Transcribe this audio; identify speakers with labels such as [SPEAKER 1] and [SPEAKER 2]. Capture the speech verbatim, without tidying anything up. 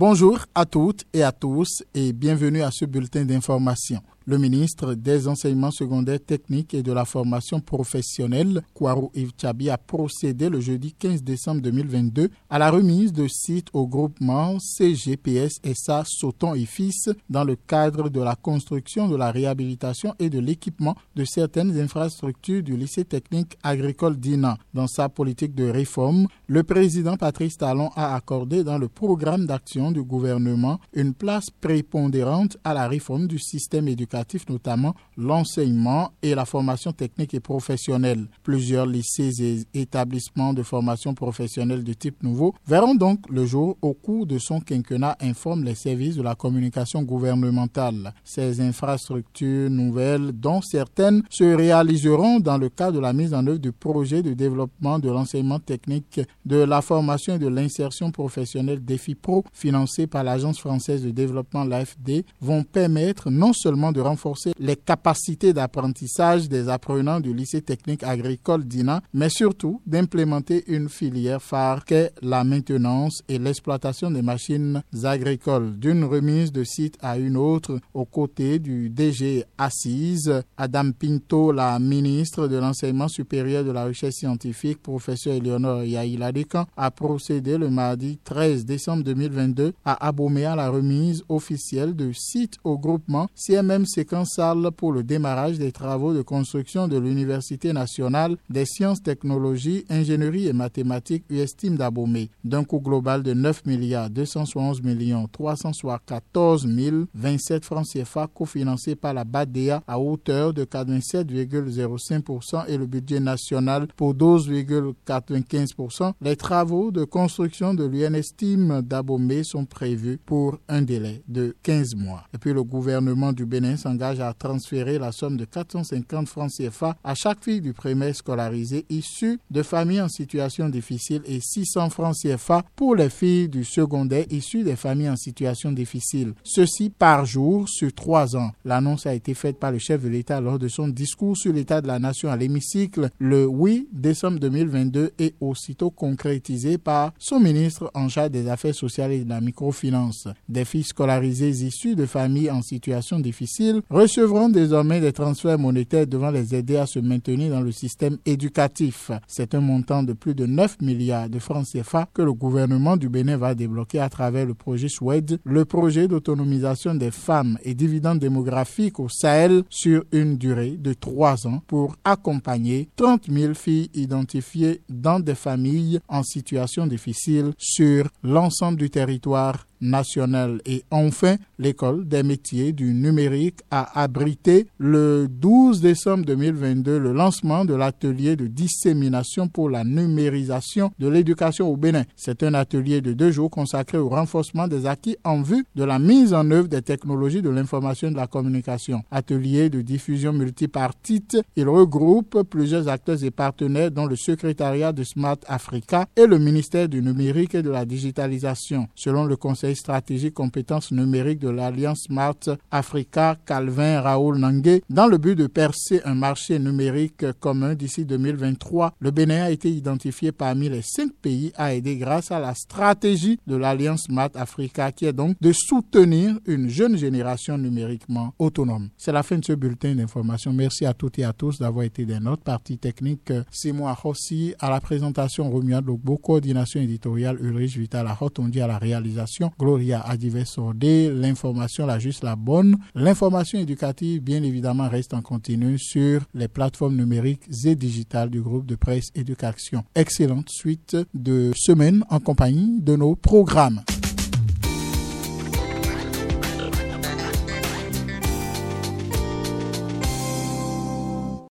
[SPEAKER 1] Bonjour à toutes et à tous et bienvenue à ce bulletin d'information. Le ministre des Enseignements secondaires techniques et de la formation professionnelle, Kwarou Yves Tchabi, a procédé le jeudi quinze décembre deux mille vingt-deux à la remise de sites au groupement C G P S S A Sauton et Fils dans le cadre de la construction, de la réhabilitation et de l'équipement de certaines infrastructures du lycée technique agricole d'Ina. Dans sa politique de réforme, le président Patrice Talon a accordé dans le programme d'action du gouvernement une place prépondérante à la réforme du système éducatif, notamment l'enseignement et la formation technique et professionnelle. Plusieurs lycées et établissements de formation professionnelle de type nouveau verront donc le jour au cours de son quinquennat, informe les services de la communication gouvernementale. Ces infrastructures nouvelles, dont certaines se réaliseront dans le cadre de la mise en œuvre du projet de développement de l'enseignement technique, de la formation et de l'insertion professionnelle Défi Pro, financé par l'Agence française de développement, l'A F D, vont permettre non seulement de renforcer les capacités d'apprentissage des apprenants du lycée technique agricole d'Ina, mais surtout d'implémenter une filière phare qu'est la maintenance et l'exploitation des machines agricoles. D'une remise de site à une autre, aux côtés du D G Assise, Adam Pinto, la ministre de l'Enseignement supérieur de la recherche scientifique, professeur Éléonore Yaïladekan, a procédé le mardi treize décembre deux mille vingt-deux à Abomey à la remise officielle de sites au groupement C M M Séquensal pour le démarrage des travaux de construction de l'Université nationale des sciences, technologies, ingénierie et mathématiques U S T I M d'Abomey, d'un coût global de neuf milliards deux cent soixante-onze millions trois cent quatorze mille vingt-sept francs C F A, cofinancé par la B A D E A à hauteur de quatre-vingt-sept virgule zéro cinq pour cent et le budget national pour douze virgule quatre-vingt-quinze pour cent. Les travaux de construction de l'U N S T I M d'Abomey sont prévus pour un délai de quinze mois. Et puis le gouvernement du Bénin s'engage à transférer la somme de quatre cent cinquante francs C F A à chaque fille du primaire scolarisée issue de familles en situation difficile et six cents francs C F A pour les filles du secondaire issues des familles en situation difficile. Ceci par jour sur trois ans. L'annonce a été faite par le chef de l'État lors de son discours sur l'état de la nation à l'hémicycle le huit décembre deux mille vingt-deux et aussitôt concrétisé par son ministre en charge des affaires sociales et de la microfinance. Des filles scolarisées issues de familles en situation difficile recevront désormais des transferts monétaires devant les aider à se maintenir dans le système éducatif. C'est un montant de plus de neuf milliards de francs C F A que le gouvernement du Bénin va débloquer à travers le projet SWED, le projet d'autonomisation des femmes et dividendes démographiques au Sahel, sur une durée de trois ans pour accompagner trente mille filles identifiées dans des familles en situation difficile sur l'ensemble du territoire national. Et enfin, l'école des métiers du numérique a abrité le douze décembre deux mille vingt-deux le lancement de l'atelier de dissémination pour la numérisation de l'éducation au Bénin. C'est un atelier de deux jours consacré au renforcement des acquis en vue de la mise en œuvre des technologies de l'information et de la communication. Atelier de diffusion multipartite, il regroupe plusieurs acteurs et partenaires dont le secrétariat de Smart Africa et le ministère du numérique et de la digitalisation. Selon le conseil stratégique compétences numériques de l'Alliance Smart Africa, Calvin Raoul Nangué, dans le but de percer un marché numérique commun d'ici deux mille vingt-trois, le Bénin a été identifié parmi les cinq pays à aider grâce à la stratégie de l'Alliance Smart Africa, qui est donc de soutenir une jeune génération numériquement autonome. C'est la fin de ce bulletin d'information. Merci à toutes et à tous d'avoir été des nôtres. Partie technique, Simon Rossi, à la présentation, Romuald Logbo, coordination éditoriale, Ulrich Vital Ahotondi à la réalisation, Gloria Adivesordé, l'information la juste la bonne. L'information éducative, bien évidemment, reste en continu sur les plateformes numériques et digitales du groupe de presse Éducation. Excellente suite de semaine en compagnie de nos programmes.